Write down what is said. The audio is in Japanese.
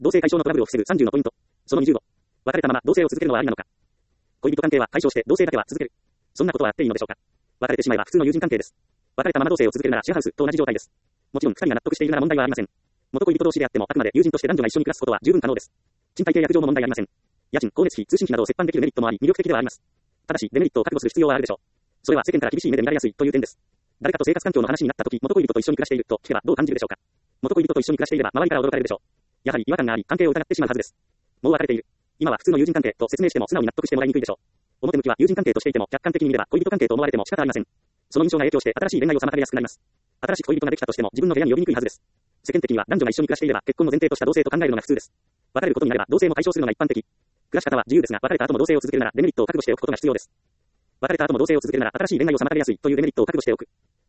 同性解消のトラブルを防ぐ30のポイント。その20を。別れたまま同性を続けるのはありなのか。恋人関係は解消して同性だけは続ける。そんなことはあっていいのでしょうか。別れてしまえば普通の友人関係です。別れたまま同性を続けるならシェアハウスと同じ状態です。もちろん2人が納得しているなら問題はありません。元恋人同士であってもあくまで友人として男女が一緒に暮らすことは十分可能です。賃貸契約上も問題ありません。家賃、光熱費、通信費などを折半できるメリットもあり魅力的ではあります。ただしデメリットを覚悟する必要はあるでしょう。それは世間から厳しい目で見られやすいという点です。誰かと生活環境の話になった時、元恋人と一緒に暮らしていると聞けばどう感じるでしょうか。元恋人と一緒に暮らしていれば周りから驚かれるでしょう。やはり違和感があり関係を疑ってしまうはずです。もう別れている。今は普通の友人関係と説明しても素直に納得してもらいにくいでしょう。表向きは友人関係としていても客観的に見れば恋人関係と思われても仕方ありません。その印象が影響して新しい恋愛を妨げやすくなります。新しく恋人ができたとしても自分の部屋に呼びにくいはずです。世間的には男女が一緒に暮らしていれば結婚の前提とした同性と考えるのが普通です。別れることになれば同性も解消するのが一般的。暮らし方は自由ですが別れた後も同性を続けるならデメリットを覚悟しておくことが必要です。別れた後も同性を続けるなら新しい恋愛を妨げやすいというデメリットを覚悟しておく。